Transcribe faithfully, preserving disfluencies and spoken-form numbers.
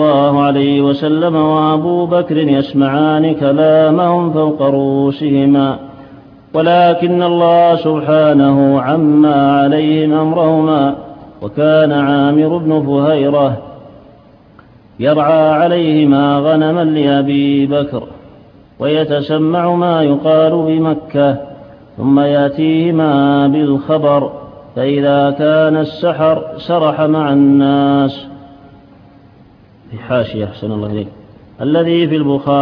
الله عليه وسلم وأبو بكر يسمعان كلامهم فوق رؤوسهما، ولكن الله سبحانه عمى عليهم أمرهما. وكان عامر بن فهيرة يرعى عليهما غنما لأبي بكر ويتسمع ما يقال بمكة، ثم يأتيهما بالخبر، فإذا كان السحر سرح مع الناس. في حاشية أحسن الله إليك الذي في البخاري